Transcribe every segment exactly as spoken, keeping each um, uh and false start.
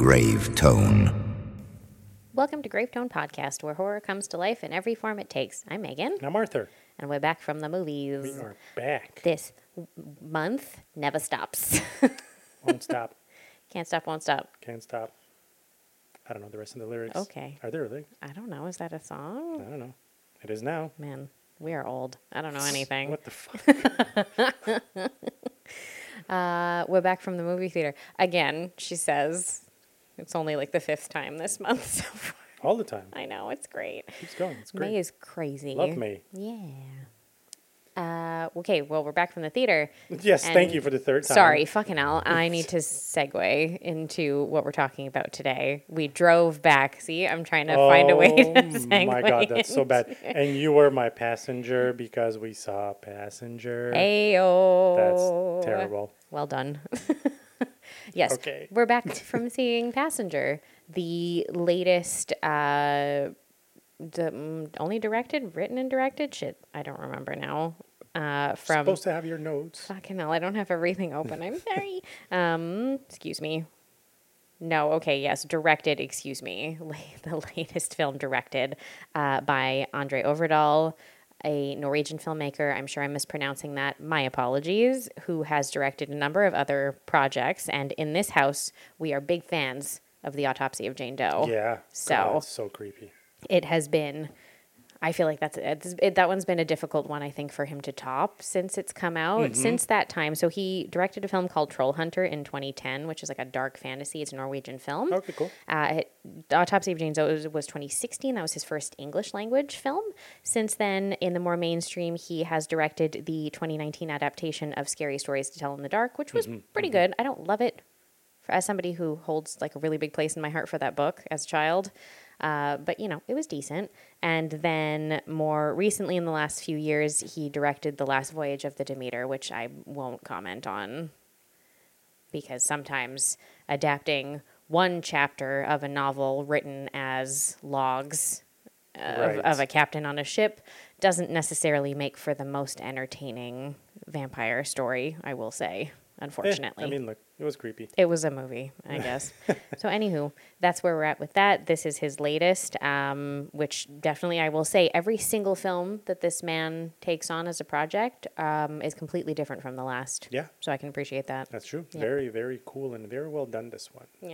Grave Tone. Welcome to Gravetone Podcast, where horror comes to life in every form it takes. I'm Megan. I'm Arthur. And we're back from the movies. We are back. This w- month never stops. Won't stop. Can't stop, won't stop. Can't stop. I don't know the rest of the lyrics. Okay. Are there lyrics? I don't know. Is that a song? I don't know. It is now. Man, we are old. I don't know anything. What the fuck? uh, we're back from the movie theater. Again, she says it's only like the fifth time this month so far. All the time. I know. It's great. Keeps going. It's great. May is crazy. Love May. Yeah. Uh, okay, well, we're back from the theater. Yes, thank you for the third time. Sorry, fucking hell. I need to segue into what we're talking about today. We drove back. See, I'm trying to oh, find a way to segue. Oh my God, that's so bad. And you were my passenger because we saw Passenger. Ayo. That's terrible. Well done. Yes, okay. We're back from seeing Passenger, the latest, uh, d- only directed, written and directed? Shit, I don't remember now. Uh, from Supposed to have your notes. Fucking hell, I don't have everything open. I'm sorry. um, excuse me. No, okay, yes, directed, excuse me. The latest film directed uh, by Andre Overdahl, a Norwegian filmmaker. I'm sure I'm mispronouncing that. My apologies. Who has directed a number of other projects. And in this house, we are big fans of The Autopsy of Jane Doe. Yeah. So God, that's so creepy. It has been, I feel like that's it's, it, that one's been a difficult one, I think, for him to top since it's come out. Mm-hmm. Since that time, so he directed a film called Troll Hunter in twenty ten, which is like a dark fantasy. It's a Norwegian film. Okay, cool. Uh, it, The Autopsy of Jane Doe was, was twenty sixteen. That was his first English language film. Since then, in the more mainstream, he has directed the twenty nineteen adaptation of Scary Stories to Tell in the Dark, which was mm-hmm. pretty mm-hmm. good. I don't love it for, as somebody who holds like a really big place in my heart for that book as a child. Uh, but, you know, it was decent. And then more recently in the last few years, he directed The Last Voyage of the Demeter, which I won't comment on because sometimes adapting one chapter of a novel written as logs of, right. of a captain on a ship doesn't necessarily make for the most entertaining vampire story, I will say, unfortunately. Eh, I mean, look, it was creepy. It was a movie, I guess. So anywho, that's where we're at with that. This is his latest, um, which definitely I will say every single film that this man takes on as a project um, is completely different from the last. Yeah. So I can appreciate that. That's true. Yeah. Very, very cool and very well done, this one. Yeah.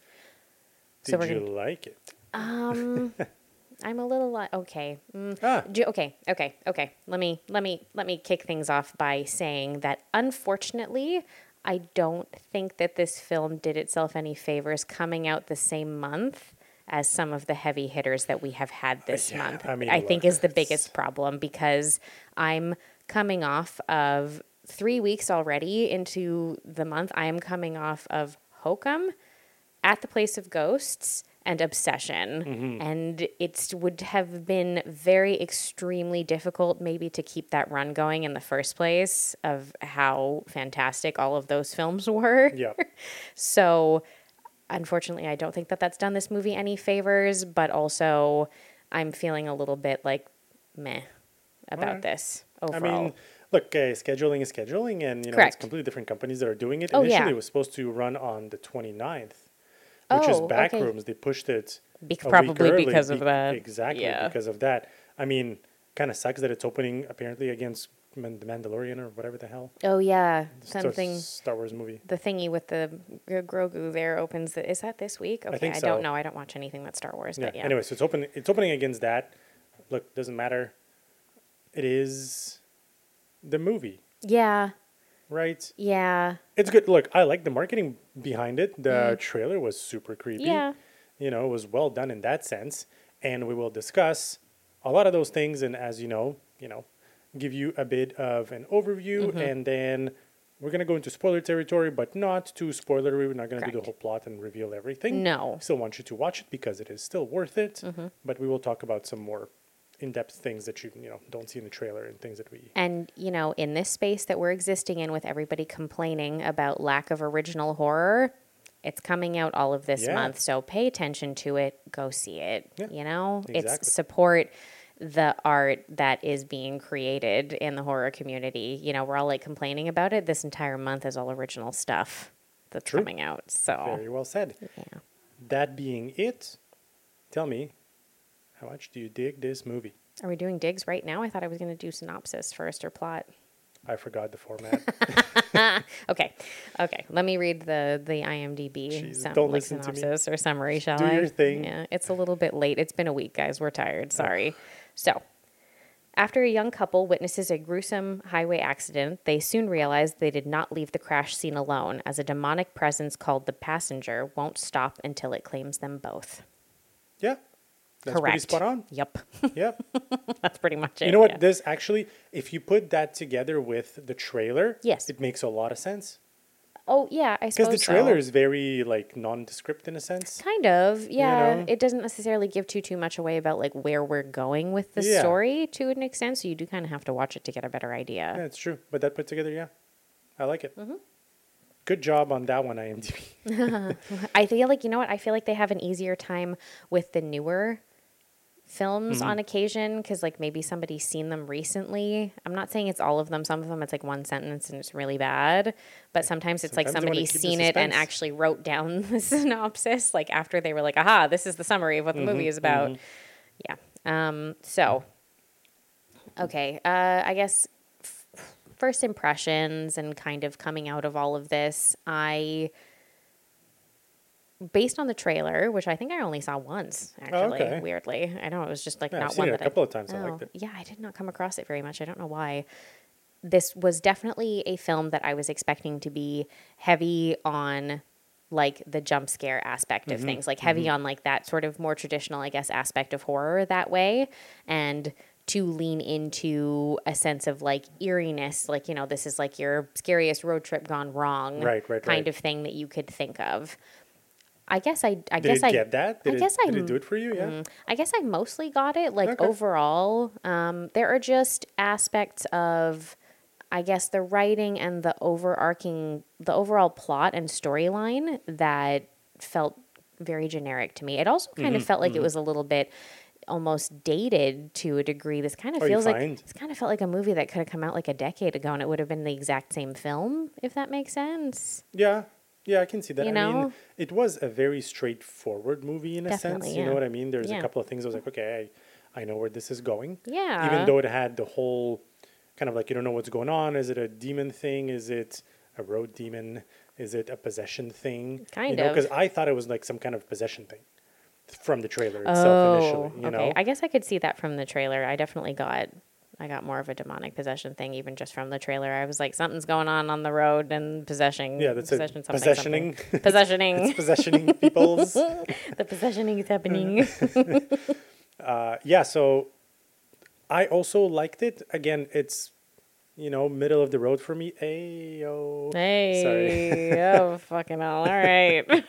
Did so you gonna, like it? Um... I'm a little like okay. Mm, ah. do, okay, okay, okay. Let me let me let me kick things off by saying that unfortunately, I don't think that this film did itself any favors coming out the same month as some of the heavy hitters that we have had this yeah, month. I, mean, I look, think is the biggest problem because I'm coming off of three weeks already into the month. I am coming off of Hokum, At the Place of Ghosts, and Obsession. Mm-hmm. And it would have been very extremely difficult maybe to keep that run going in the first place of how fantastic all of those films were. Yeah. So unfortunately, I don't think that that's done this movie any favors, but also I'm feeling a little bit like meh about right. this overall. I mean, look, uh, scheduling is scheduling, and you know Correct. It's completely different companies that are doing it. Oh, Initially, yeah. it was supposed to run on the twenty-ninth. Which oh, is Backrooms. Okay. They pushed it Be- a probably week early because of be- that. Exactly, yeah. because of that. I mean, kind of sucks that it's opening apparently against Man- the Mandalorian or whatever the hell. Oh yeah, Star- something. Star Wars movie. The thingy with the G- Grogu there opens. The, is that this week? Okay, I, think I so. don't know. I don't watch anything that's Star Wars. Yeah. But yeah. Anyway, so it's open. It's opening against that. Look, doesn't matter. It is the movie. Yeah. Right. Yeah. It's good. Look, I like the marketing behind it. The mm. trailer was super creepy. Yeah. You know, it was well done in that sense. And we will discuss a lot of those things. And as you know, you know, give you a bit of an overview. Mm-hmm. And then we're going to go into spoiler territory, but not too spoilery. We're not going to do the whole plot and reveal everything. No. Still want you to watch it because it is still worth it. Mm-hmm. But we will talk about some more in-depth things that you, you know, don't see in the trailer and things that we... And, you know, in this space that we're existing in with everybody complaining about lack of original horror... It's coming out all of this yeah. month, so pay attention to it. Go see it. Yeah, you know, exactly. It's support the art that is being created in the horror community. You know, we're all like complaining about it. This entire month is all original stuff that's True. coming out. So very well said. Yeah. that being it, tell me, how much do you dig this movie? Are we doing digs right now? I thought I was going to do synopsis first or plot. I forgot the format. Okay. Okay. Let me read the, the IMDb Jeez, some, don't like listen to me. synopsis or summary, shall do I? your thing. Yeah. It's a little bit late. It's been a week, guys. We're tired. Sorry. So, after a young couple witnesses a gruesome highway accident, they soon realize they did not leave the crash scene alone, as a demonic presence called the Passenger won't stop until it claims them both. Yeah. That's pretty Correct. spot on. Yep. Yep. That's pretty much it. You know what? yeah. This actually, if you put that together with the trailer, Yes. it makes a lot of sense. Oh, yeah, I suppose Because the trailer so. is very like nondescript in a sense. Kind of, yeah. know? It doesn't necessarily give too too much away about like where we're going with the Yeah. story to an extent. So you do kind of have to watch it to get a better idea. Yeah, it's true. But that put together, yeah, I like it. Mm-hmm. Good job on that one, IMDb. I feel like you know what? I feel like they have an easier time with the newer films Mm-hmm. on occasion because like maybe somebody's seen them recently. I'm not saying it's all of them. Some of them it's like one sentence and it's really bad. But sometimes it's like Sometimes you wanna somebody's keep the seen it and suspense. actually wrote down the synopsis like after they were like, aha, this is the summary of what the Mm-hmm, movie is about. Yeah. Um, so, okay. Uh, I guess f- first impressions and kind of coming out of all of this, I, based on the trailer, which I think I only saw once, actually, okay. weirdly. I know it was just like Yeah, I've not seen one it a that couple I, of times. I liked it. Yeah, I did not come across it very much. I don't know why. This was definitely a film that I was expecting to be heavy on like the jump scare aspect of Mm-hmm, things, like heavy on like that sort of more traditional, I guess, aspect of horror that way. And to lean into a sense of like eeriness, like, you know, this is like your scariest road trip gone wrong Right, right, kind right. of thing that you could think of. I guess I, I Did guess it I get that? Did, I it, guess I did it do it for you? Yeah. Mm, I guess I mostly got it. Like Okay. overall, um, there are just aspects of, I guess, the writing and the overarching, the overall plot and storyline that felt very generic to me. It also kind Mm-hmm, of felt like it was a little bit almost dated to a degree. This kind of Oh, you feels like find? this kind of felt like a movie that could have come out like a decade ago and it would have been the exact same film, if that makes sense. Yeah. Yeah, I can see that. You I know? mean, it was a very straightforward movie in a Definitely, sense. You yeah. know what I mean? There's Yeah. a couple of things I was like, okay, I, I know where this is going. Yeah. Even though it had the whole kind of like, you don't know what's going on. Is it a demon thing? Is it a road demon? Is it a possession thing? Kind you know, of. because I thought it was like some kind of possession thing from the trailer itself initially. You okay. know? I guess I could see that from the trailer. I definitely got, I got more of a demonic possession thing even just from the trailer. I was like, something's going on on the road and possession. Yeah, that's it. possession, something, Possessioning. something. Possessioning. It's possessioning people's. The possessioning is happening. Uh, yeah, so I also liked it. Again, it's, you know, middle of the road for me. Ayo. Hey, oh fucking hell! All right.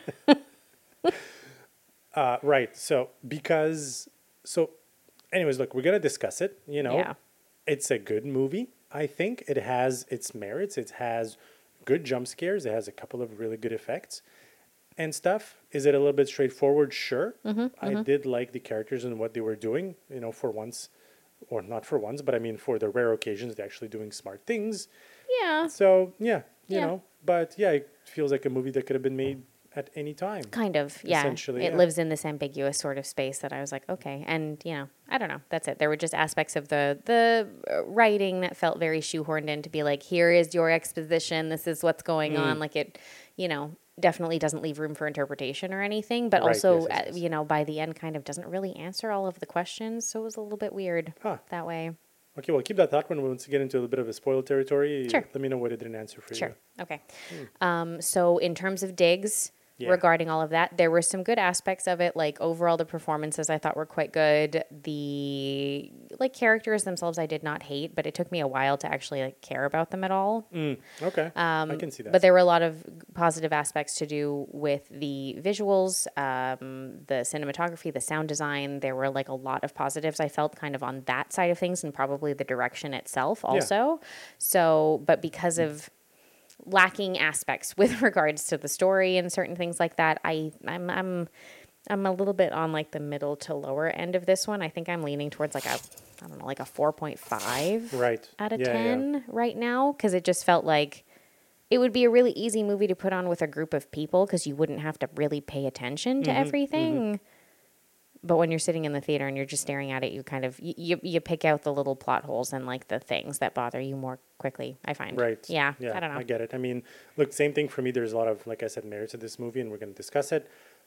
Uh, right. So because so, anyways, look, we're gonna discuss it. You know, Yeah. it's a good movie. I think it has its merits. It has good jump scares. It has a couple of really good effects and stuff. Is it a little bit straightforward? Sure. Mm-hmm, I did like the characters and what they were doing. You know, for once, or not for once, but I mean for the rare occasions, they're actually doing smart things. Yeah. So yeah, you Yeah. know, but yeah, it feels like a movie that could have been made at any time. Kind of, yeah. Essentially, It yeah. lives in this ambiguous sort of space that I was like, okay. And, you know, I don't know. That's it. There were just aspects of the the uh, writing that felt very shoehorned in to be like, here is your exposition. This is what's going Mm. on. Like it, you know, definitely doesn't leave room for interpretation or anything. But Right, also, yes, yes, uh, yes. you know, by the end kind of doesn't really answer all of the questions. So it was a little bit weird Huh. that way. Okay, well, keep that thought when we want to get into a little bit of a spoiler territory. Sure. Let me know what it didn't answer for Sure. you. Okay. Um, so in terms of digs Yeah. regarding all of that, there were some good aspects of it. Like overall, the performances I thought were quite good. The like characters themselves, I did not hate, but it took me a while to actually like care about them at all. Mm, okay, Um, I can see that. But there were a lot of positive aspects to do with the visuals, um, the cinematography, the sound design. There were like a lot of positives I felt kind of on that side of things, and probably the direction itself also. So, but because of lacking aspects with regards to the story and certain things like that, I I'm I'm I'm a little bit on like the middle to lower end of this one. I think I'm leaning towards like a I don't know, like a four point five Right. out of Yeah, yeah. ten right now, because it just felt like it would be a really easy movie to put on with a group of people because you wouldn't have to really pay attention to Mm-hmm, everything. mm-hmm. But when you're sitting in the theater and you're just staring at it, you kind of you, you you pick out the little plot holes and like the things that bother you more quickly, I find. Right. Yeah. Yeah. I don't know. I get it. I mean, look, same thing for me. There's a lot of, like I said, merits to this movie, and we're going to discuss it.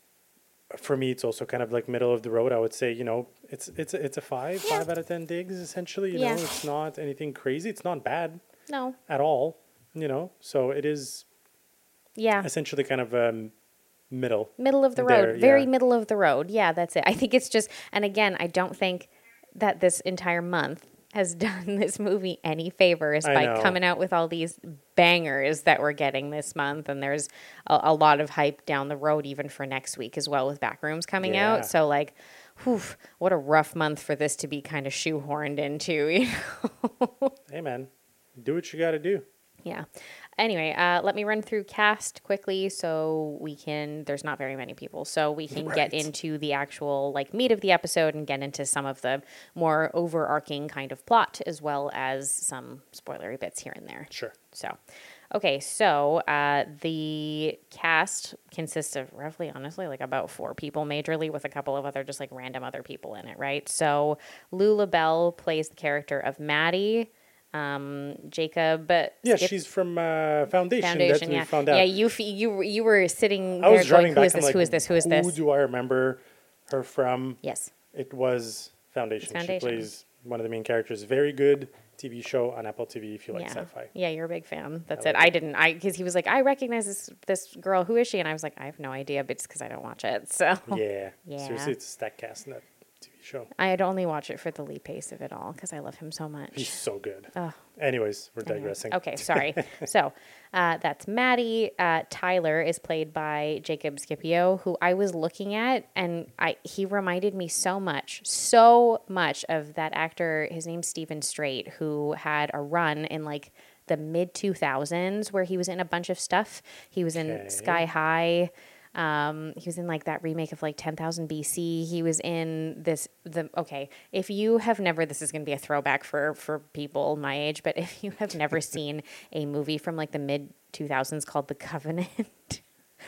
For me, it's also kind of like middle of the road. I would say, you know, it's it's a, it's a five, Yeah. five out of ten digs essentially. You Yeah. know, it's not anything crazy. It's not bad No. at all. You know, so it is Yeah. essentially kind of um, middle. Middle of the There, road. Very yeah. middle of the road. Yeah, that's it. I think it's just, and again, I don't think that this entire month has done this movie any favors I by know. coming out with all these bangers that we're getting this month. And there's a, a lot of hype down the road, even for next week as well, with Backrooms coming Yeah. out. So, like, whew, what a rough month for this to be kind of shoehorned into, you know? Hey, man, do what you got to do. Yeah. Anyway, uh, let me run through cast quickly so we can, there's not very many people, so we can get Right. into the actual like meat of the episode and get into some of the more overarching kind of plot as well as some spoilery bits here and there. Sure. So, okay, so uh, the cast consists of roughly, honestly, like about four people majorly with a couple of other just like random other people in it, right? So Lula Bell plays the character of Maddie. Um, Jacob. Yeah, Skip- she's from uh, Foundation. That Foundation, we yeah. found out. Yeah, you f- you you were sitting I there was going, driving who back. is I'm this? like, Who is this? Who is this? Who do I remember her from? Yes. It was Foundation. Foundation. She plays one of the main characters. Very good T V show on Apple T V if you like Yeah. sci-fi. Yeah, you're a big fan. That's I it. like I didn't. I because he was like, I recognize this this girl. Who is she? And I was like, I have no idea, but it's because I don't watch it. So Yeah. Yeah. Seriously, it's a stack cast in that T V show. I'd only watch it for the Lee Pace of it all because I love him so much. He's so good. Ugh. Anyways, we're Anyway. digressing. Okay, sorry. so uh, that's Maddie. Uh, Tyler is played by Jacob Scipio, who I was looking at, and I he reminded me so much, so much of that actor. His name's Stephen Strait, who had a run in like the mid two thousands where he was in a bunch of stuff. He was Okay. in Sky High. Um, he was in like that remake of like ten thousand B C. He was in this, the, okay, if you have never, this is going to be a throwback for, for people my age, but if you have never seen a movie from like the mid two thousands called The Covenant,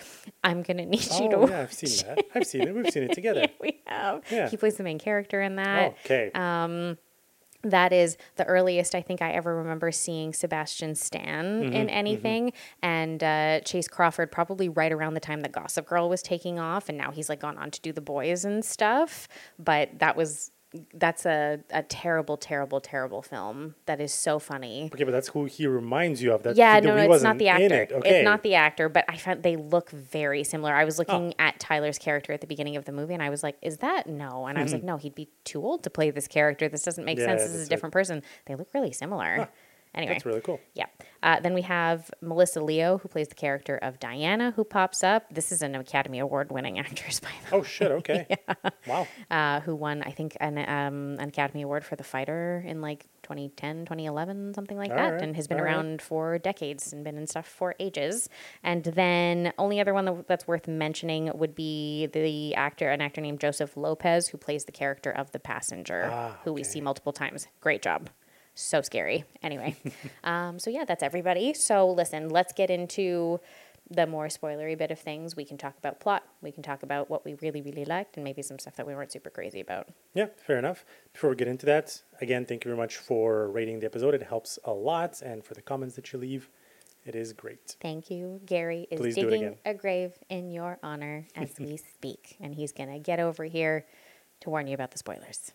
I'm going to need you to Oh, watch yeah, I've seen that. I've seen it. We've seen it together. Yeah, we have. Yeah. He plays the main character in that. Okay. Um, that is the earliest I think I ever remember seeing Sebastian Stan Mm-hmm, in anything. And uh, Chase Crawford probably right around the time that Gossip Girl was taking off. And now he's like gone on to do The Boys and stuff. But that was, that's a, a terrible, terrible, terrible film that is so funny. Okay, but that's who he reminds you of. That's Yeah, the, no, he no, it's wasn't not the in actor. it. Okay. It's not the actor, but I found they look very similar. I was looking Oh. at Tyler's character at the beginning of the movie, and I was like, "Is that no?" And I was like, "No, he'd be too old to play this character. This doesn't make Yeah, sense. This is that's a different person." They look really similar. Anyway, That's really cool. yeah. Uh, then we have Melissa Leo, who plays the character of Diana, who pops up. This is an Academy Award-winning actress, by the way. Oh, shit. Okay. Wow. Uh, who won, I think, an um, an Academy Award for The Fighter in like twenty ten, twenty eleven, something like All that, right, and has been all right. around for decades and been in stuff for ages. And then only other one that, that's worth mentioning would be the actor, an actor named Joseph Lopez, who plays the character of the passenger, Ah, who we okay. see multiple times. Great job. So scary. Anyway, um, so yeah, that's everybody. So listen, let's get into the more spoilery bit of things. We can talk about plot. We can talk about what we really, really liked and maybe some stuff that we weren't super crazy about. Yeah, fair enough. Before we get into that, again, thank you very much for rating the episode. It helps a lot. And for the comments that you leave, it is great. Thank you. Gary is Please do it digging again. a grave in your honor as we speak. And he's going to get over here to warn you about the spoilers.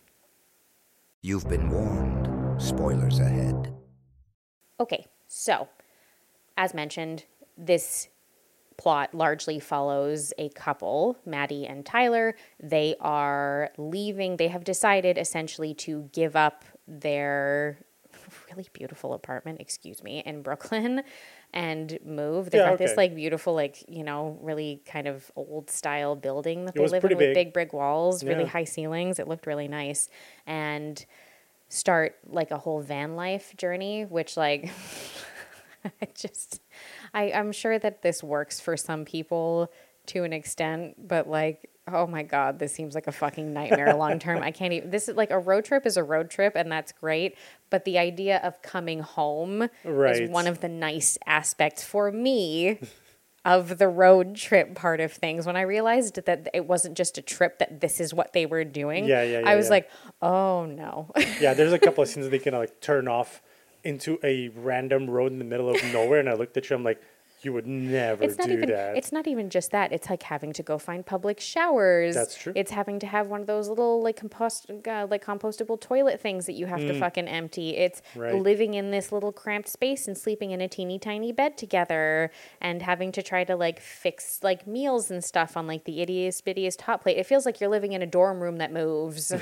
You've been warned. Spoilers ahead. Okay, so as mentioned, this plot largely follows a couple, Maddie and Tyler. They are leaving. They have decided essentially to give up their really beautiful apartment, excuse me, in Brooklyn and move. They've Yeah, got this okay. like beautiful, like, you know, really kind of old style building that they was live in pretty with big. big brick walls, really Yeah. high ceilings. It looked really nice. And start like a whole van life journey, which like I just I, I'm sure that this works for some people to an extent, but like Oh my God, this seems like a fucking nightmare long term. I can't even. This is like a road trip is a road trip, and that's great. But the idea of coming home Right. is one of the nice aspects for me of the road trip part of things. When I realized that it wasn't just a trip, that this is what they were doing, Yeah, yeah, yeah, I was yeah. like, oh no. Yeah, there's a couple of scenes that they can like turn off into a random road in the middle of nowhere, and I looked at you, I'm like, you would never It's not do even that. it's not even just that. It's like having to go find public showers. That's true. It's having to have one of those little like compost uh, like compostable toilet things that you have to fucking empty. It's Right. living in this little cramped space and sleeping in a teeny tiny bed together and having to try to like fix like meals and stuff on like the ittiest bittiest hot plate. It feels like you're living in a dorm room that moves.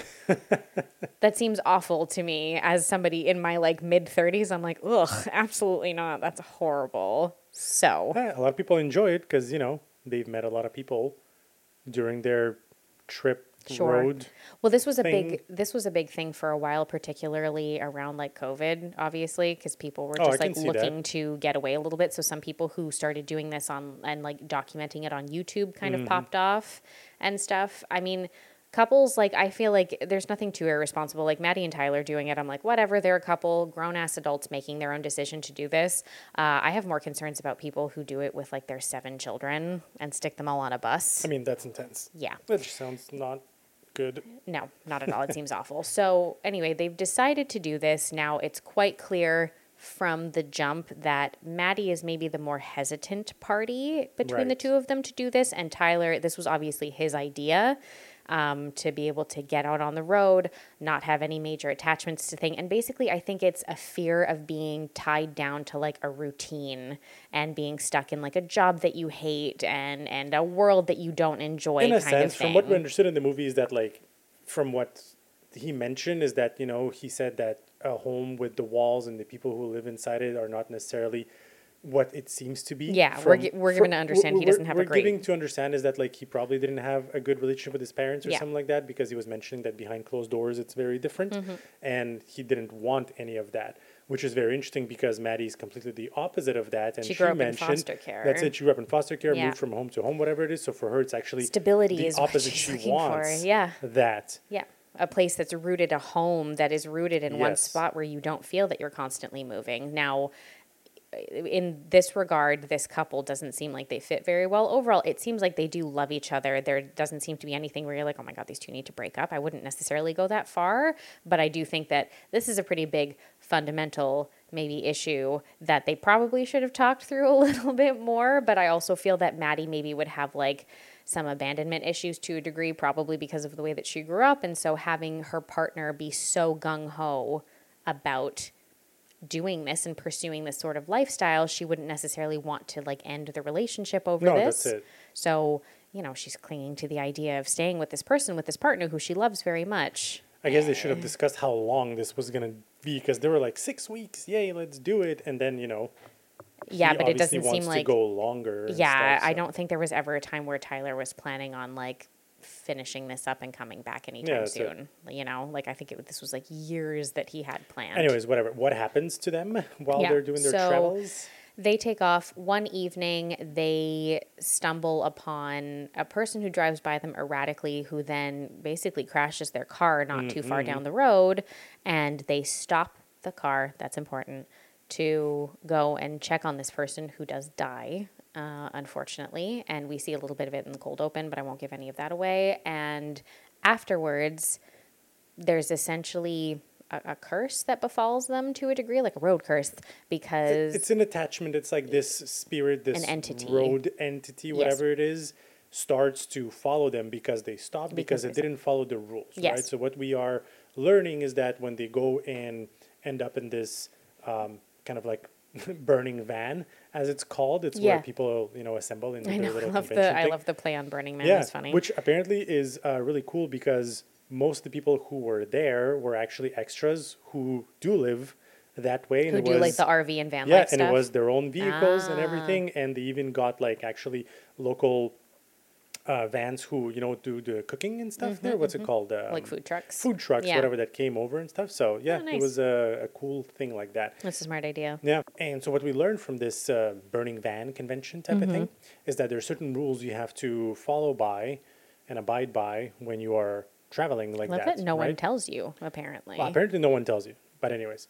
That seems awful to me as somebody in my like mid thirties. I'm like, ugh, absolutely not. That's horrible. So Yeah, a lot of people enjoy it because, you know, they've met a lot of people during their trip Sure. road. Well, this was a thing. big this was a big thing for a while, particularly around like COVID, obviously, because people were Oh, I just can like see that. looking to get away a little bit. So some people who started doing this on and like documenting it on YouTube kind Mm-hmm. of popped off and stuff. I mean, couples like I feel like there's nothing too irresponsible. Like Maddie and Tyler doing it, I'm like, whatever. They're a couple, grown ass adults making their own decision to do this. Uh, I have more concerns about people who do it with like their seven children and stick them all on a bus. I mean, that's intense. Yeah. That just sounds not good. No, not at all. It seems awful. So, anyway, they've decided to do this. Now, it's quite clear from the jump that Maddie is maybe the more hesitant party between the Right. two of them to do this. And Tyler, this was obviously his idea um, to be able to get out on the road, not have any major attachments to things. And basically, I think it's a fear of being tied down to like a routine and being stuck in like a job that you hate and, and a world that you don't enjoy. In a kind sense, of from what we thing. understood in the movie is that, like, from what he mentioned is that, you know, he said that a home with the walls and the people who live inside it are not necessarily what it seems to be. Yeah, we're gi- we're given to understand he we're- doesn't have a we're great- giving to understand is that, like, he probably didn't have a good relationship with his parents or Yeah. something like that, because he was mentioning that behind closed doors it's very different, Mm-hmm. and he didn't want any of that, which is very interesting because Maddie's completely the opposite of that, and She she, grew up in mentioned foster care. that's it. She grew up in foster care, Yeah. moved from home to home, whatever it is. So for her, it's actually Stability the is what opposite. she's She looking for, wants yeah. that. Yeah. A place that's rooted, a home that is rooted in one Yes. spot where you don't feel that you're constantly moving. Now, in this regard, this couple doesn't seem like they fit very well. Overall, it seems like they do love each other. There doesn't seem to be anything where you're like, oh my God, these two need to break up. I wouldn't necessarily go that far, but I do think that this is a pretty big fundamental maybe issue that they probably should have talked through a little bit more. But I also feel that Maddie maybe would have like some abandonment issues to a degree, probably because of the way that she grew up. And so having her partner be so gung-ho about doing this and pursuing this sort of lifestyle, she wouldn't necessarily want to like end the relationship over No, this. that's it. So, you know, she's clinging to the idea of staying with this person, with this partner who she loves very much. I guess they should have discussed how long this was gonna be, because they were like six weeks. Yay, let's do it. And then, you know, Yeah, he but it obviously doesn't wants seem like to go longer. and Yeah, stuff, I so- don't think there was ever a time where Tyler was planning on like finishing this up and coming back anytime that's it. soon. You know, like I think it, this was like years that he had planned. Anyways, whatever. What happens to them while Yeah, they're doing their so- travels? They take off. One evening, they stumble upon a person who drives by them erratically, who then basically crashes their car not too far down the road. And they stop the car, that's important, to go and check on this person who does die, uh, unfortunately. And we see a little bit of it in the cold open, but I won't give any of that away. And afterwards, there's essentially a, a curse that befalls them to a degree, like a road curse, because It's an attachment. It's like this spirit, this An entity. road entity, whatever it is, starts to follow them because they stopped because, Because it they- didn't follow the rules, Yes. right? So what we are learning is that when they go and end up in this um, kind of like burning van, as it's called, it's Yeah. where people, you know, assemble in I their know. I little love convention the I thing. love the play on Burning Man. Yeah, It's funny. which apparently is uh, really cool because most of the people who were there were actually extras who do live that way. And who it do was, like the R V and van yeah, life and stuff. it was their own vehicles and Ah. everything, and they even got like actually local uh, vans who, you know, do the cooking and stuff there. What's it called? Um, Mm-hmm, like food trucks. Food trucks, Yeah. whatever that came over and stuff. So yeah, Oh, nice. it was a, a cool thing like that. That's a smart idea. Yeah, and so what we learned from this uh, burning van convention type of thing is that there are certain rules you have to follow by, and abide by when you are traveling like Love that. that no one right? tells you, apparently. Well, apparently no one tells you. But anyways.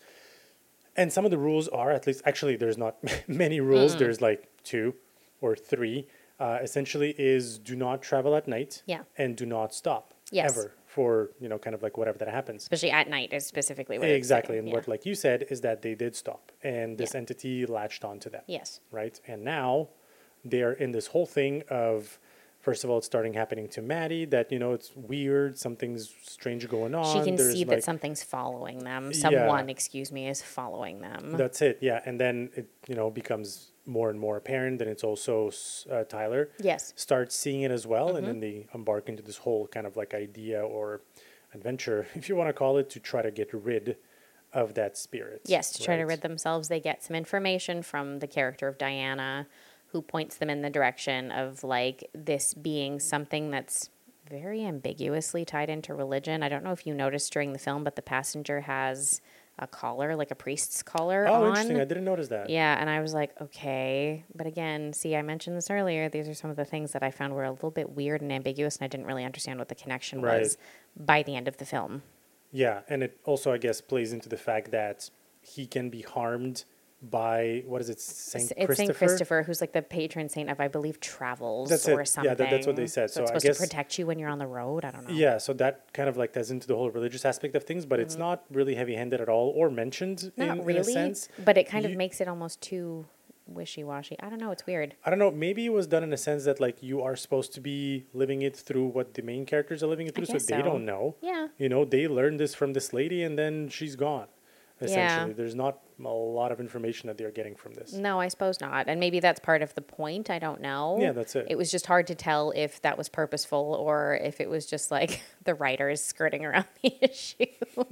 And some of the rules are, at least, actually, there's not many rules. Mm-mm. There's like two or three. Uh, essentially is do not travel at night. Yeah. And do not stop. Yes. Ever for, you know, kind of like whatever that happens. Especially at night is specifically what Exactly. it's And saying. what, like you said, is that they did stop. And this Yeah. entity latched onto that. Yes. Right? And now they're in this whole thing of, first of all, it's starting happening to Maddie that, you know, it's weird. Something's strange going on. She can There's, see like, that something's following them. Yeah. Someone, excuse me, is following them. That's it. Yeah. And then it, you know, becomes more and more apparent that it's also uh, Tyler. Yes. Starts seeing it as well. Mm-hmm. And then they embark into this whole kind of like idea or adventure, if you want to call it, to try to get rid of that spirit. Yes, to try to right? rid themselves. They get some information from the character of Diana, who points them in the direction of like this being something that's very ambiguously tied into religion. I don't know if you noticed during the film, but the passenger has a collar, like a priest's collar Oh, on. interesting. I didn't notice that. Yeah, and I was like, okay. But again, see, I mentioned this earlier. These are some of the things that I found were a little bit weird and ambiguous, and I didn't really understand what the connection Right. was by the end of the film. Yeah. And it also, I guess, plays into the fact that he can be harmed by, what is it, Saint It's Christopher? Saint Christopher, who's like the patron saint of, I believe, travels That's or it. something. Yeah, that- that's what they said. So, So it's I supposed guess- to protect you when you're on the road. I don't know. Yeah, so that kind of like ties into the whole religious aspect of things, but it's not really heavy-handed at all or mentioned Not in, really, in a sense. but it kind You- of makes it almost too wishy-washy. I don't know. It's weird. I don't know, maybe it was done in a sense that like you are supposed to be living it through what the main characters are living it I through, so guess they so. don't know. Yeah. You know, they learned this from this lady and then she's gone. Essentially, Yeah. there's not a lot of information that they're getting from this. No, I suppose not. And maybe that's part of the point. I don't know. Yeah, that's it. It was just hard to tell if that was purposeful or if it was just like the writers skirting around the issue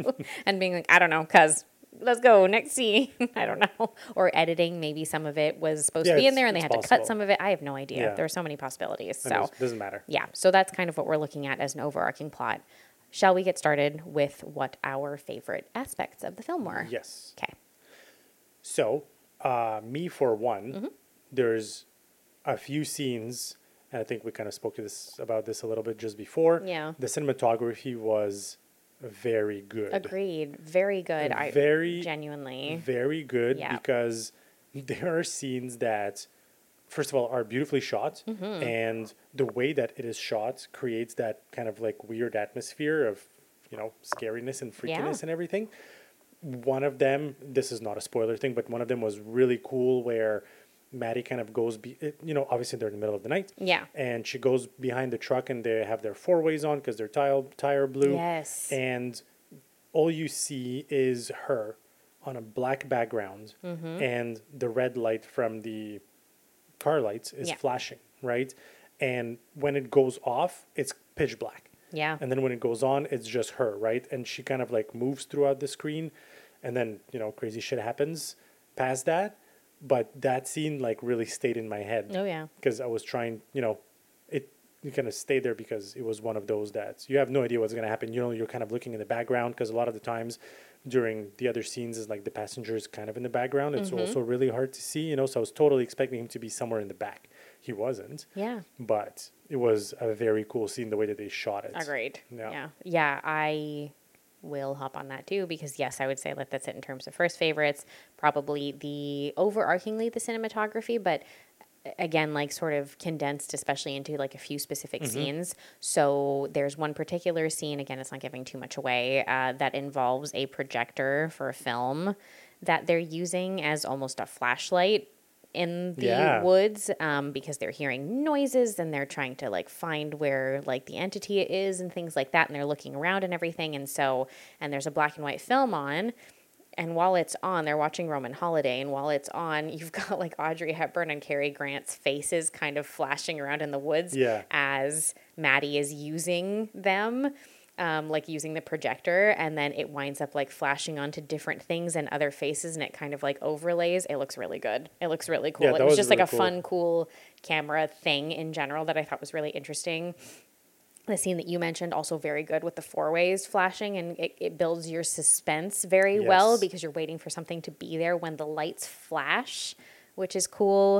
and being like, I don't know, because let's go, next scene. I don't know. Or editing, maybe some of it was supposed Yeah, to be in it's- there and they it's had to possible. cut some of it. I have no idea. Yeah. There are so many possibilities. It So, does- doesn't matter. yeah. So that's kind of what we're looking at as an overarching plot. Shall we get started with what our favorite aspects of the film were? Yes. Okay. So, uh, me for one, Mm-hmm. there's a few scenes, and I think we kind of spoke to this about this a little bit just before. Yeah. The cinematography was very good. Agreed. Very good. I Very, genuinely. very good Yeah. because there are scenes that, first of all, are beautifully shot, Mm-hmm. and the way that it is shot creates that kind of like weird atmosphere of, you know, scariness and freakiness Yeah. and everything. One of them, this is not a spoiler thing, but one of them was really cool where Maddie kind of goes, be, it- you know, obviously they're in the middle of the night. Yeah. And she goes behind the truck and they have their four ways on because their tire, tire blew. Yes. And all you see is her on a black background Mm-hmm. and the red light from the car lights is Yeah. flashing, right? And when it goes off, it's pitch black. Yeah. And then when it goes on, it's just her, right? And she kind of like moves throughout the screen and then, you know, crazy shit happens past that. But that scene like really stayed in my head. Oh, yeah. Because I was trying, you know, it you kind of stayed there because it was one of those that you have no idea what's going to happen. You know, you're kind of looking in the background because a lot of the times during the other scenes is like the passenger is kind of in the background. It's Mm-hmm. also really hard to see, you know, so I was totally expecting him to be somewhere in the back. He wasn't. Yeah. But it was a very cool scene the way that they shot it. Agreed. Yeah. Yeah. Yeah. I will hop on that too because, yes, I would say like that's it in terms of first favorites. Probably the overarchingly the cinematography, but again, like sort of condensed, especially into like a few specific Mm-hmm. scenes. So there's one particular scene, again, it's not giving too much away, uh, that involves a projector for a film that they're using as almost a flashlight in the Yeah. woods um, because they're hearing noises and they're trying to like find where like the entity is and things like that. And they're looking around and everything. And so, and there's a black and white film on. And while it's on, they're watching Roman Holiday. And while it's on, you've got like Audrey Hepburn and Cary Grant's faces kind of flashing around in the woods Yeah. as Maddie is using them, um, like using the projector. And then it winds up like flashing onto different things and other faces. And it kind of like overlays. It looks really good. It looks really cool. Yeah, it that was was just really like a cool. fun, cool camera thing in general that I thought was really interesting. The scene that you mentioned also very good with the four ways flashing, and it, it builds your suspense very well Yes. because you're waiting for something to be there when the lights flash, which is cool.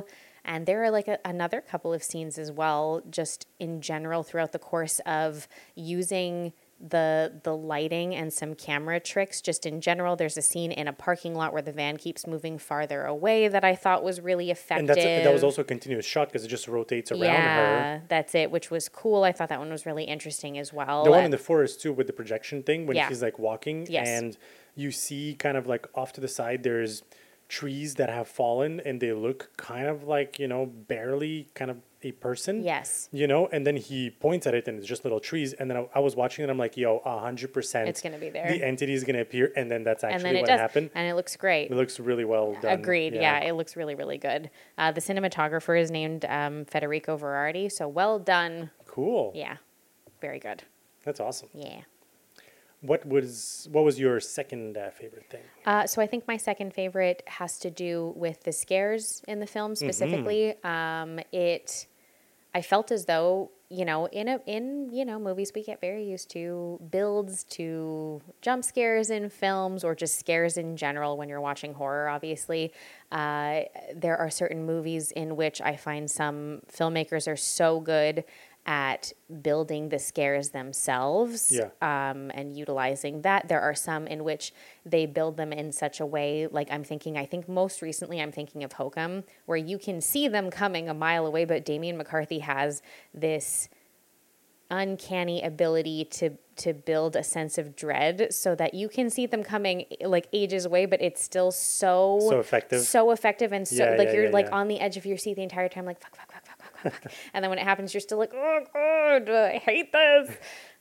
And there are like a, another couple of scenes as well, just in general throughout the course of using the the lighting and some camera tricks just in general. There's a scene in a parking lot where the van keeps moving farther away that I thought was really effective. And that's that was also a continuous shot because it just rotates around yeah, her. That's it, which was cool. I thought that one was really interesting as well. The one in the forest too with the projection thing when Yeah. she's like walking Yes. and you see kind of like off to the side there's trees that have fallen and they look kind of like, you know, barely kind of a person. Yes. You know, and then he points at it and it's just little trees. And then I, I was watching it. I'm like, yo, a hundred percent. It's gonna be there. The entity is gonna appear, and then that's and actually then it what does, happened. and it looks great. It looks really well done. Agreed. Yeah. it looks really, really good. Uh, the cinematographer is named um, Federico Verardi, so well done. Cool. Yeah, very good. That's awesome. Yeah. What was what was your second uh, favorite thing? Uh, so I think my second favorite has to do with the scares in the film specifically. Mm-hmm. Um, it, I felt as though, you know, in a in you know movies we get very used to builds to jump scares in films or just scares in general when you're watching horror. Obviously, uh, there are certain movies in which I find some filmmakers are so good at building the scares themselves Yeah. um, and utilizing that. There are some in which they build them in such a way, like I'm thinking, I think most recently I'm thinking of Hokum, where you can see them coming a mile away, but Damien McCarthy has this uncanny ability to to build a sense of dread so that you can see them coming like ages away, but it's still so So effective. so effective and so Yeah, like yeah, you're yeah, like yeah. on the edge of your seat the entire time, like fuck, fuck, fuck, fuck, fuck, fuck, fuck. And then when it happens, you're still like, oh god, I hate this.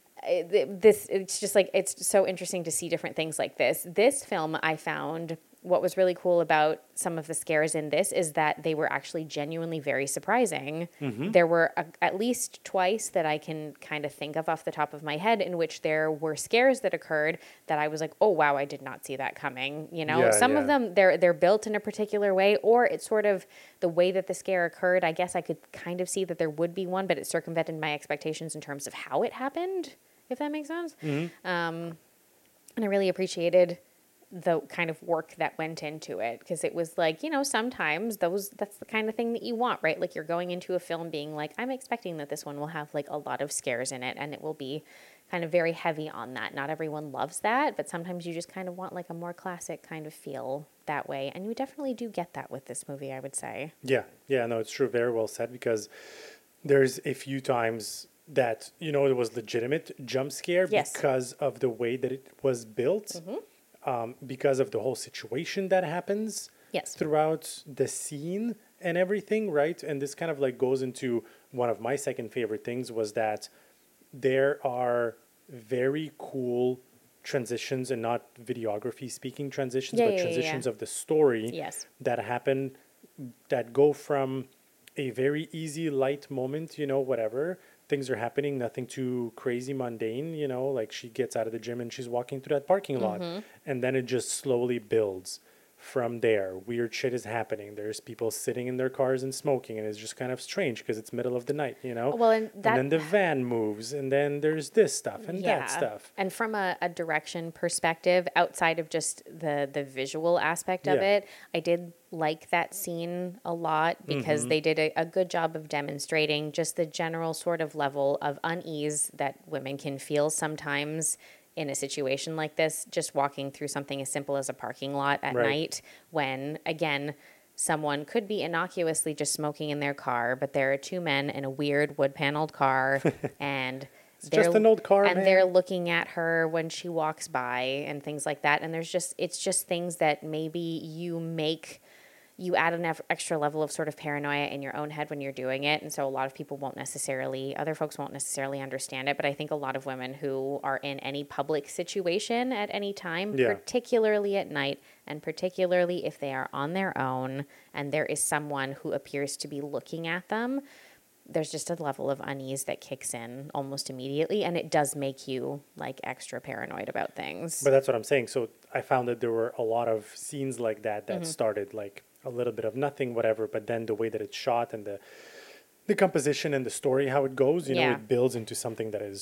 It- This it's just like it's so interesting to see different things like this. This film, I found what was really cool about some of the scares in this is that they were actually genuinely very surprising. Mm-hmm. There were a, at least twice that I can kind of think of off the top of my head in which there were scares that occurred that I was like, oh wow, I did not see that coming. You know, Yeah, some yeah. of them they're they're built in a particular way, or it's sort of the way that the scare occurred. I guess I could kind of see that there would be one, but it circumvented my expectations in terms of how it happened, if that makes sense. Mm-hmm. Um, and I really appreciated the kind of work that went into it because it was like, you know, sometimes those that's the kind of thing that you want, right? Like you're going into a film being like, I'm expecting that this one will have like a lot of scares in it and it will be kind of very heavy on that. Not everyone loves that, but sometimes you just kind of want like a more classic kind of feel that way. And you definitely do get that with this movie, I would say. Yeah, yeah, no, it's true. Very well said because there's a few times that, you know, it was legitimate jump scare Yes. because of the way that it was built, um, because of the whole situation that happens Yes. throughout the scene and everything, right? And this kind of like goes into one of my second favorite things was that there are very cool transitions and not videography speaking transitions, Yeah, but yeah, yeah, transitions yeah. of the story Yes. that happen that go from a very easy light moment, you know, whatever things are happening, nothing too crazy mundane, you know, like she gets out of the gym and she's walking through that parking lot and then it just slowly builds from there. Weird shit is happening. There's people sitting in their cars and smoking and it's just kind of strange because it's middle of the night, you know. Well, and that- and then the van moves and then there's this stuff and that stuff. And from a, a direction perspective, outside of just the the visual aspect of Yeah. it, I did like that scene a lot because Mm-hmm. they did a, a good job of demonstrating just the general sort of level of unease that women can feel sometimes in a situation like this, just walking through something as simple as a parking lot at Right. night when, again, someone could be innocuously just smoking in their car, but there are two men in a weird wood paneled car and It's just an old car, and man. they're looking at her when she walks by and things like that. And there's just, it's just things that maybe you make, you add an eff- extra level of sort of paranoia in your own head when you're doing it. And so a lot of people won't necessarily, other folks won't necessarily understand it. But I think a lot of women who are in any public situation at any time, Yeah. particularly at night, and particularly if they are on their own and there is someone who appears to be looking at them, there's just a level of unease that kicks in almost immediately, and it does make you like extra paranoid about things. But that's what I'm saying. So I found that there were a lot of scenes like that that started like a little bit of nothing, whatever. But then the way that it's shot and the the composition and the story, how it goes, you know, Yeah. it builds into something that is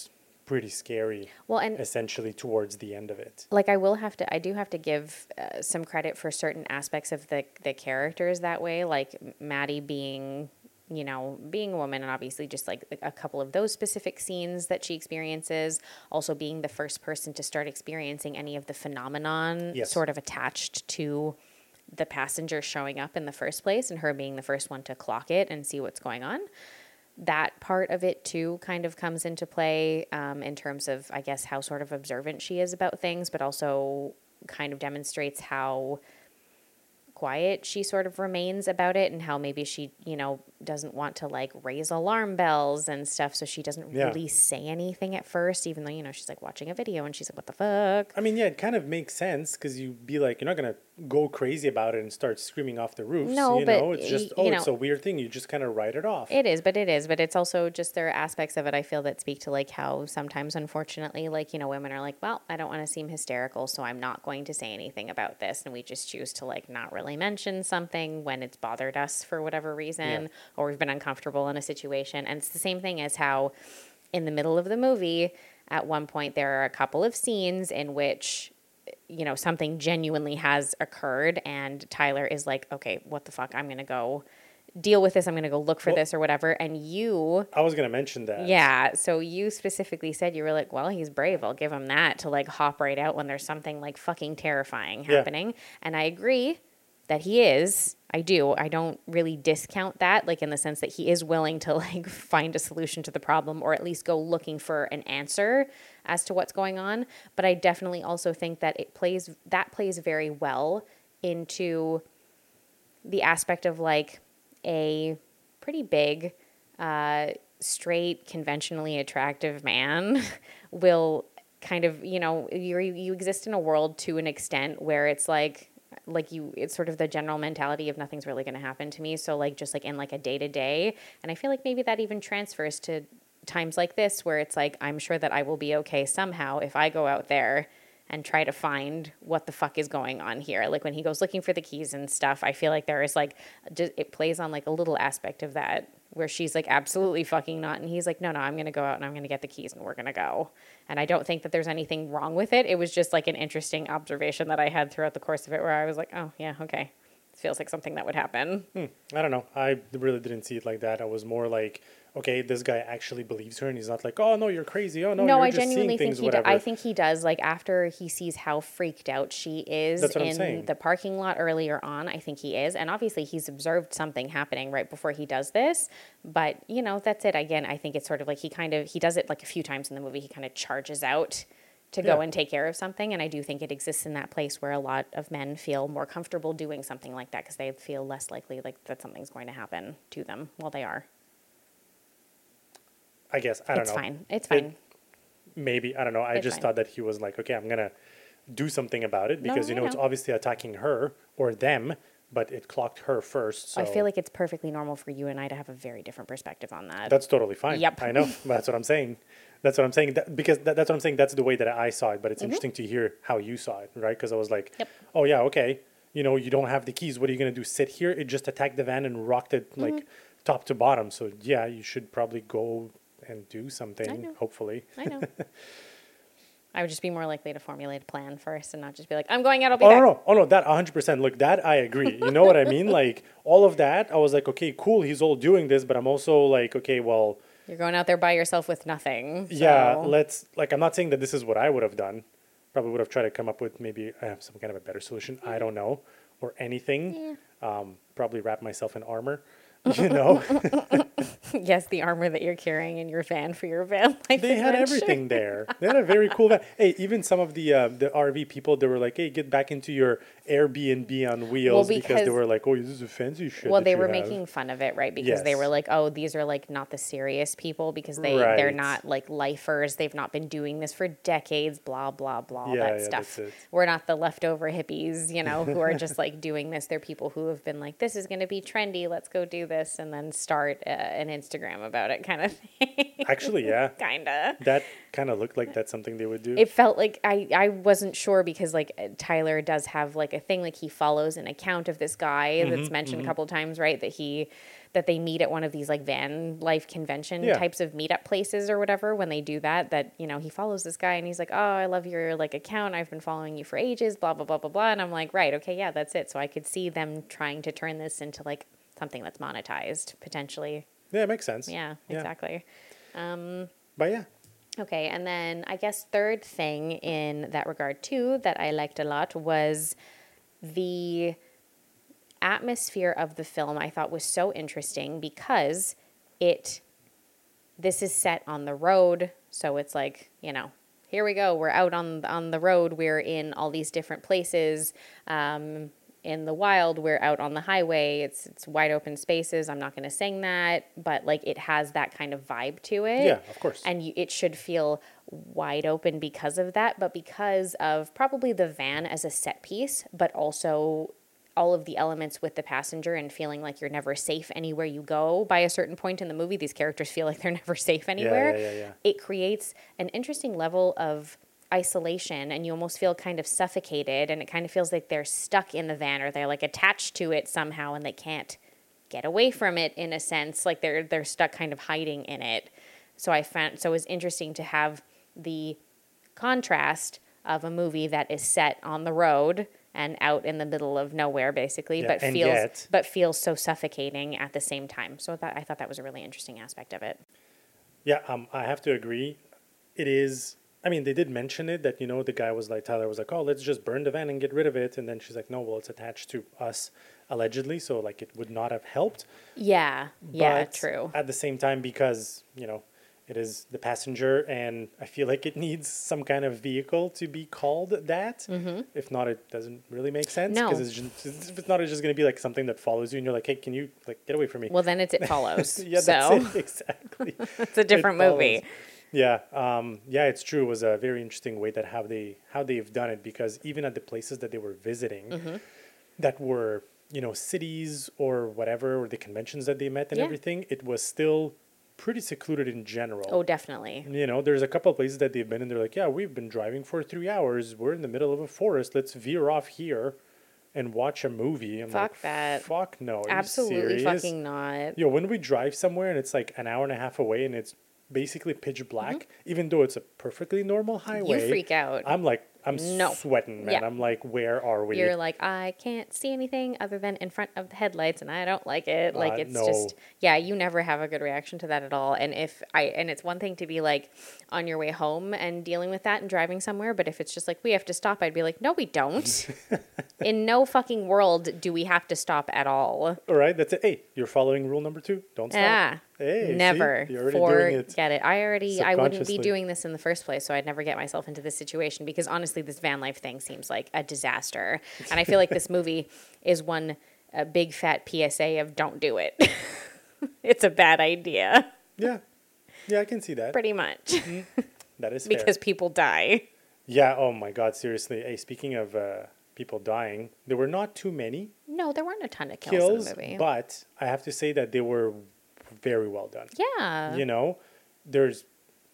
pretty scary. Well, and essentially towards the end of it. like I will have to, I do have to give uh, some credit for certain aspects of the the characters that way, like Maddie being, you know, being a woman, and obviously just like a couple of those specific scenes that she experiences, also being the first person to start experiencing any of the phenomenon Yes. sort of attached to the passenger showing up in the first place, and her being the first one to clock it and see what's going on. That part of it too kind of comes into play um, in terms of, I guess, how sort of observant she is about things, but also kind of demonstrates how quiet she sort of remains about it, and how maybe she, you know, doesn't want to like raise alarm bells and stuff. So she doesn't Yeah. really say anything at first, even though, you know, she's like watching a video and she's like, what the fuck? I mean, yeah, it kind of makes sense because you'd be like, you're not going to go crazy about it and start screaming off the roofs. No, you but know, it's just, y- oh, you it's know- a weird thing. You just kind of write it off. It is, but it is, but it's also just there are aspects of it I feel that speak to like how sometimes, unfortunately, like, you know, women are like, well, I don't want to seem hysterical, so I'm not going to say anything about this. And we just choose to like not really mention something when it's bothered us for whatever reason, Yeah. or we've been uncomfortable in a situation. And it's the same thing as how in the middle of the movie, at one point, there are a couple of scenes in which, you know, something genuinely has occurred, and Tyler is like, okay, what the fuck? I'm going to go deal with this. I'm going to go look for Well- this or whatever. And you, I was going to mention that. yeah. So you specifically said, you were like, well, he's brave. I'll give him that, to like hop right out when there's something like fucking terrifying Yeah. happening. And I agree that he is. I do. I don't really discount that, like in the sense that he is willing to like find a solution to the problem, or at least go looking for an answer as to what's going on. But I definitely also think that it plays, that plays very well into the aspect of like a pretty big, uh, straight, conventionally attractive man will kind of, you know, you you exist in a world to an extent where it's like, like you, it's sort of the general mentality of nothing's really going to happen to me. So like, just like in like a day to day. And I feel like maybe that even transfers to times like this, where it's like, I'm sure that I will be okay somehow if I go out there and try to find what the fuck is going on here. Like when he goes looking for the keys and stuff, I feel like there is like, just, it plays on like a little aspect of that where she's like, absolutely fucking not. And he's like, no, no, I'm going to go out and I'm going to get the keys and we're going to go. And I don't think that there's anything wrong with it. It was just like an interesting observation that I had throughout the course of it, where I was like, oh yeah, okay. It feels like something that would happen. Hmm. I don't know. I really didn't see it like that. I was more like, okay, this guy actually believes her, and he's not like, oh no, you're crazy. Oh no, No, you're I just genuinely seeing things, think he. Do, whatever. I think he does. Like after he sees how freaked out she is That's what I'm in saying. the parking lot earlier on, I think he is, and obviously he's observed something happening right before he does this. But you know, that's it. Again, I think it's sort of like he kind of he does it like a few times in the movie. He kind of charges out to go Yeah. and take care of something, and I do think it exists in that place where a lot of men feel more comfortable doing something like that because they feel less likely like that something's going to happen to them while they are. I guess I don't It's know. fine. It's It- fine. Maybe I don't know. I It's just fine. thought that he was like, okay, I'm gonna do something about it No, because you I know, it's know. obviously attacking her or them, but it clocked her first. So I feel like it's perfectly normal for you and I to have a very different perspective on that. that's totally fine. Yep. I know. That's what I'm saying. That's what I'm saying. That, because that, that's what I'm saying. That's the way that I saw it. But it's interesting to hear how you saw it, right? Because I was like, Mm-hmm. Yep. oh yeah, okay. You know, you don't have the keys. What are you gonna do? Sit here? It just attacked the van and rocked it like Mm-hmm. top to bottom. So yeah, you should probably go and do something. know. Hopefully. I know. I would just be more likely to formulate a plan first and not just be like, I'm going out, I'll be Oh back. no, no, oh no, that one hundred percent. Look, that I agree. You know what I mean? Like all of that, I was like, okay, cool. He's all doing this, but I'm also like, okay, well, You're going out there by yourself with nothing. yeah. so- Let's like. I'm not saying that this is what I would have done. Probably would have tried to come up with maybe uh, some kind of a better solution. I don't know, or anything. Um, probably wrap myself in armor. You know, Yes, the armor that you're carrying in your van for your van life they had adventure. everything there. They had a very cool van. Hey, even some of the uh, the R V people, they were like, "Hey, get back into your Airbnb on wheels," because, they because- were like, "Oh, this is a fancy shit." Well, that they you were have." making fun of it, right? Because they were Yes. like, "Oh, these are like not the serious people because they they're Right. not like lifers. They've not been doing this for decades. Blah blah blah. Yeah, that yeah, stuff. that's it. We're not the leftover hippies, you know, who are just like doing this. They're people who have been like, this is going to be trendy. Let's go do this and then start uh, an Instagram about it kind of thing. Actually, yeah. Kinda. That kind of looked like that's something they would do. It felt like I, I wasn't sure because like Tyler does have like a thing, like he follows an account of this guy Mm-hmm, that's mentioned a couple of times, right? That he that they meet at one of these like van life convention Yeah. types of meetup places or whatever. When they do that, that you know he follows this guy and he's like, oh, I love your like account. I've been following you for ages. Blah blah blah blah blah. And I'm like, right, okay, yeah, that's it. So I could see them trying to turn this into like something that's monetized potentially. Yeah, it makes sense. Yeah, Yeah. exactly. But yeah. Okay, and then I guess third thing in that regard too that I liked a lot was the atmosphere of the film. I thought was so interesting because it this is set on the road, so it's like, you know, here we go, we're out on on the road, we're in all these different places. Um in the wild, we're out on the highway. It's it's wide open spaces. I'm not going to sing that, but like it has that kind of vibe to it. Yeah, of course. And you, it should feel wide open because of that, but because of probably the van as a set piece, but also all of the elements with the passenger and feeling like you're never safe anywhere you go. By a certain point in the movie, these characters feel like they're never safe anywhere. yeah, yeah, yeah. It creates an interesting level of isolation, and you almost feel kind of suffocated, and it kind of feels like they're stuck in the van or they're like attached to it somehow and they can't get away from it in a sense, like they're they're stuck kind of hiding in it. So I found so it was interesting to have the contrast of a movie that is set on the road and out in the middle of nowhere basically, Yeah, but and feels yet- but feels so suffocating at the same time. So that I thought that was a really interesting aspect of it. Yeah, um, I have to agree. It is. I mean, they did mention it that, you know, the guy was like, Tyler was like, oh, let's just burn the van and get rid of it. And then she's like, no, well, it's attached to us allegedly. So, like, it would not have helped. Yeah, yeah, But true. At the same time, because, you know, it is the passenger, and I feel like it needs some kind of vehicle to be called that. Mm-hmm. If not, it doesn't really make sense. No. Because it's just, if it's not, it's just going to be like something that follows you, and you're like, hey, can you, like, get away from me? Well, then it's It Follows. yeah, so that's it. Exactly. it's a different It movie. follows. Yeah, um, yeah, it's true. It was a very interesting way that how they how they've done it, because even at the places that they were visiting, Mm-hmm. that were, you know, cities or whatever, or the conventions that they met and Yeah. everything, it was still pretty secluded in general. Oh, definitely. You know, there's a couple of places that they've been and they're like, yeah, we've been driving for three hours. We're in the middle of a forest. Let's veer off here and watch a movie. I'm Fuck like, that. Fuck no. Are you Absolutely serious? fucking not. Yo, when we drive somewhere and it's like an hour and a half away and it's basically pitch black, even though it's a perfectly normal highway, Mm-hmm. freak out. I'm like, I'm No. sweating, man. Yeah. I'm like, where are we? You're like, I can't see anything other than in front of the headlights, and I don't like it. Like Uh, it's no. just, yeah, you never have a good reaction to that at all. And if I, and it's one thing to be like on your way home and dealing with that and driving somewhere, but if it's just like we have to stop, I'd be like, no, we don't. In no fucking world do we have to stop at all. All right, that's it. Hey, you're following rule number two. Don't stop. Yeah. Hey, see? Never. You're already doing it. Forget it. I already, I wouldn't be Subconsciously. doing this in the first place, so I'd never get myself into this situation because honestly, this van life thing seems like a disaster. And I feel like this movie is one a big fat P S A of don't do it. It's a bad idea, Yeah. Yeah, I can see that. pretty much, That is fair. because people die. Yeah, oh my God, seriously. Hey, speaking of uh, people dying, there were not too many No, there weren't a ton of kills, kills, in the movie. but I have to say that they were very well done. yeah. You know, there's,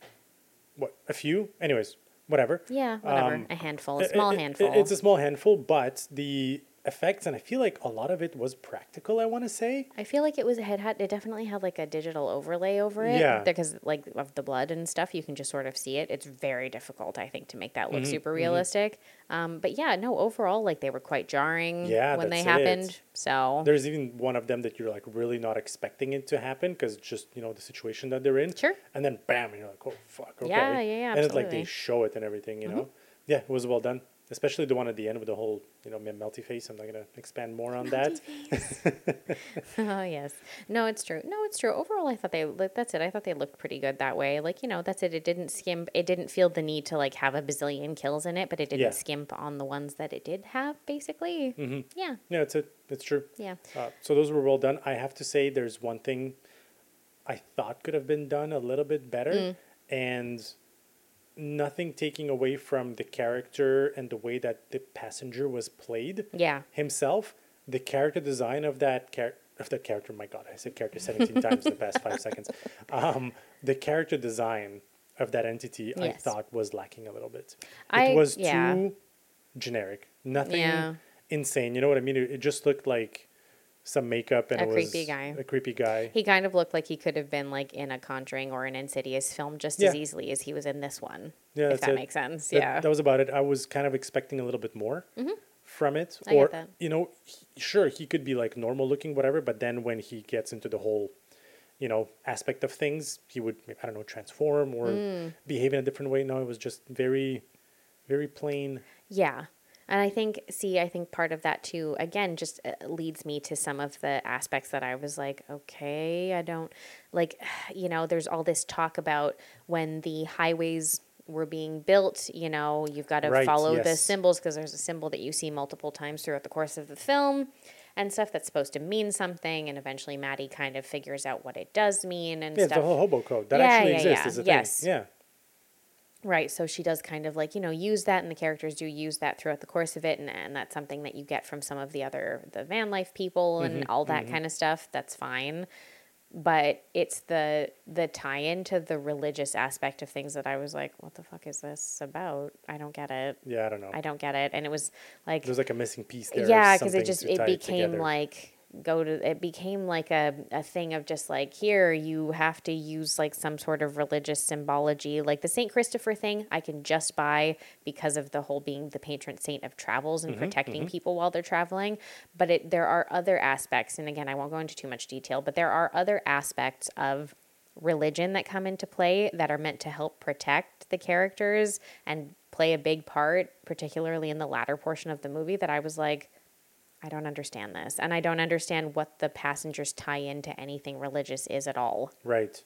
what, a few? Anyways, whatever. Yeah, whatever. Um, a handful, a It- small it- handful. it- it's a small handful, but the effects, and I feel like a lot of it was practical, I want to say. I feel like it was it had, had it definitely had like a digital overlay over it. Yeah. Because like of the blood and stuff, you can just sort of see it. It's very difficult, I think, to make that Mm-hmm, look super realistic. Um, but yeah, no, overall, like they were quite jarring Yeah, when they that's it. happened. So There's even one of them that you're like really not expecting it to happen because just, you know, the situation that they're in. Sure. And then bam, and you're like, oh, fuck, okay. Yeah, yeah, yeah, And it's like absolutely. they show it and everything, you know? Yeah, it was well done. Especially the one at the end with the whole, you know, melty face. I'm not going to expand more on that. oh yes, no, it's true. No, it's true. Overall, I thought they like, that's it. I thought they looked pretty good that way. Like you know, that's it. It didn't skimp. It didn't feel the need to like have a bazillion kills in it, but it didn't Yeah. skimp on the ones that it did have. Basically, Mm-hmm. yeah, Yeah, it's it. It's true. yeah. Uh, so those were well done. I have to say, there's one thing I thought could have been done a little bit better, Mm. and nothing taking away from the character and the way that the passenger was played Yeah. himself. The character design of that char- of the character. My God, I said character seventeen times in the past five seconds. Um, the character design of that entity, I Yes. thought was lacking a little bit. It I- was yeah. too generic. Nothing Yeah. insane. You know what I mean? It, it just looked like some makeup and A it was creepy guy. a creepy guy. He kind of looked like he could have been like in a Conjuring or an Insidious film just Yeah. as easily as he was in this one. Yeah, if that's that it. makes sense. That, yeah. that was about it. I was kind of expecting a little bit more from it. I get or, that. you know, he, sure, he could be like normal looking, whatever, but then when he gets into the whole, you know, aspect of things, he would, I don't know, transform or Mm. behave in a different way. No, it was just very, very plain. Yeah. And I think, see, I think part of that too, again, just uh, leads me to some of the aspects that I was like, okay, I don't, like, you know, there's all this talk about when the highways were being built, you know, you've got to Right, follow the yes. symbols because there's a symbol that you see multiple times throughout the course of the film and stuff that's supposed to mean something. And eventually Maddie kind of figures out what it does mean and Yeah, it's stuff. the whole hobo code. That Yeah, actually yeah, exists yeah. is a Yes. thing. Yeah. Right, so she does kind of like, you know, use that, and the characters do use that throughout the course of it, and, and that's something that you get from some of the other, the van life people and all that kind of stuff. That's fine. But it's the the tie-in to the religious aspect of things that I was like, what the fuck is this about? I don't get it. Yeah, I don't know. I don't get it. And it was like, There's like a missing piece there. yeah, because because it just it became like go to it became like a, a thing of just like, here you have to use like some sort of religious symbology, like the Saint Christopher thing I can just buy because of the whole being the patron saint of travels and protecting people while they're traveling. But it there are other aspects, and again, I won't go into too much detail, but there are other aspects of religion that come into play that are meant to help protect the characters and play a big part, particularly in the latter portion of the movie, that I was like, I don't understand this. And I don't understand what the passengers tie into anything religious is at all. Right.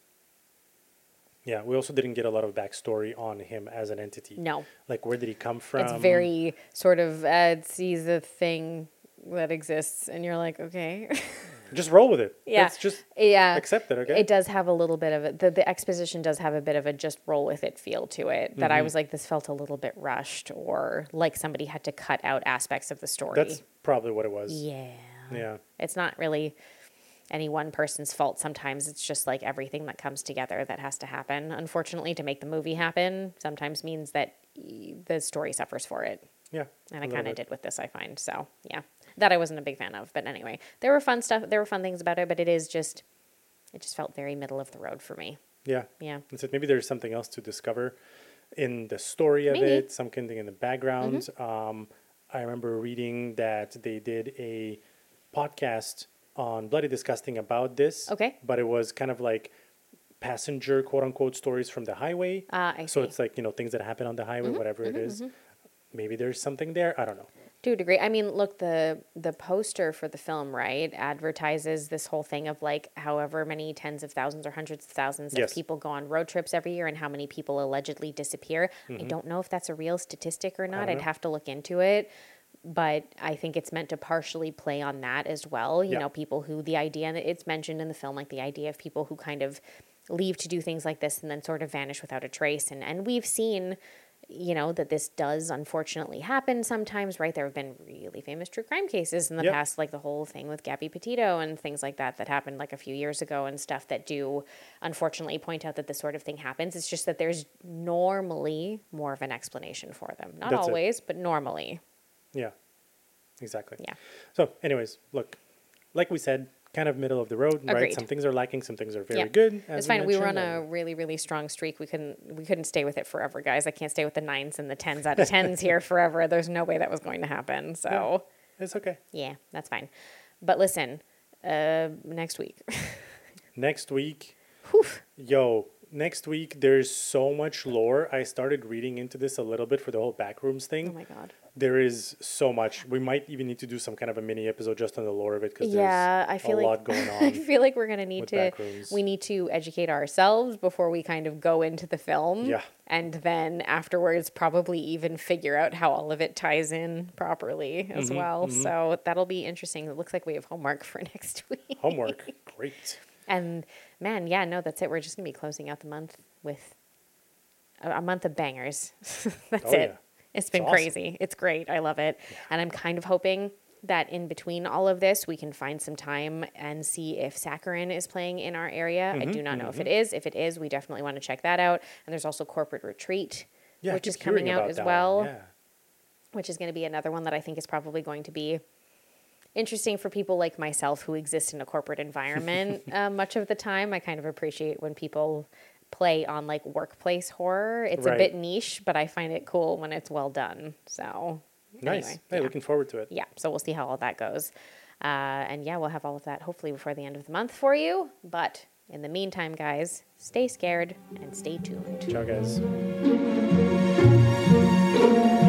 Yeah, we also didn't get a lot of backstory on him as an entity. No. Like, where did he come from? It's very sort of, uh, it sees a thing that exists, and you're like, okay. Just roll with it. Yeah. Let's just yeah. accept it, okay? It does have a little bit of it. The, the exposition does have a bit of a just roll with it feel to it. That I was like, this felt a little bit rushed, or like somebody had to cut out aspects of the story. That's probably what it was. yeah. Yeah. It's not really any one person's fault. Sometimes it's just like everything that comes together that has to happen. Unfortunately, to make the movie happen sometimes means that y- the story suffers for it. Yeah. And a I little kind of bit. did with this, I find. So, yeah. That I wasn't a big fan of. But anyway, there were fun stuff. There were fun things about it, but it is just, it just felt very middle of the road for me. Yeah. Yeah. That's it. Maybe there's something else to discover in the story of Maybe. it, something in the background. Um, I remember reading that they did a podcast on Bloody Disgusting about this. Okay. But it was kind of like passenger, quote unquote, stories from the highway. Ah, I So see. it's like, you know, things that happen on the highway, whatever it is. Maybe there's something there. I don't know. To a degree. I mean, look, the the poster for the film, right, advertises this whole thing of like however many tens of thousands or hundreds of thousands Yes. of people go on road trips every year and how many people allegedly disappear. I don't know if that's a real statistic or not. don't I'd know. have to look into it. But I think it's meant to partially play on that as well. You Yeah. know, people who the idea, and it's mentioned in the film, like the idea of people who kind of leave to do things like this and then sort of vanish without a trace. And, and we've seen, you know, that this does unfortunately happen sometimes, right? There have been really famous true crime cases in the Yep. past, like the whole thing with Gabby Petito and things like that that happened like a few years ago and stuff that do unfortunately point out that this sort of thing happens. It's just that there's normally more of an explanation for them. Not That's it. always, but normally. Yeah. Exactly. Yeah. So, anyways, look, like we said, kind of middle of the road, right? Agreed. Some things are lacking, some things are very Yeah. good. as It's fine. We were on mentioned, a and- really, really strong streak. We couldn't we couldn't stay with it forever, guys. I can't stay with the nines and the tens out of tens here forever. There's no way that was going to happen. So It's okay. yeah, that's fine. But listen, uh, next week. Next week, yo, next week there's so much lore. I started reading into this a little bit for the whole backrooms thing. Oh my god. There is so much. We might even need to do some kind of a mini episode just on the lore of it because Yeah, there's I feel a like lot going I on. feel like we're gonna need with to Backrooms. we need to educate ourselves before we kind of go into the film. Yeah. And then afterwards probably even figure out how all of it ties in properly as Mm-hmm, well. So that'll be interesting. It looks like we have homework for next week. Homework, great. And man, yeah, no, that's it. We're just gonna be closing out the month with a, a month of bangers. That's Oh, it. yeah. It's been It's awesome. crazy. It's great. I love it. And I'm kind of hoping that in between all of this, we can find some time and see if Saccharin is playing in our area. Mm-hmm, I do not know if it is. If it is, we definitely want to check that out. And there's also Corporate Retreat, Yeah, I which keep is coming hearing out about as that well, one, yeah. which is going to be another one that I think is probably going to be interesting for people like myself who exist in a corporate environment uh, much of the time. I kind of appreciate when people play on like workplace horror. It's Right. a bit niche, but I find it cool when it's well done. So Nice. anyway, Hey, yeah. looking forward to it. Yeah, so we'll see how all that goes. Uh, and yeah, we'll have all of that hopefully before the end of the month for you. But in the meantime, guys, stay scared and stay tuned. Ciao, guys.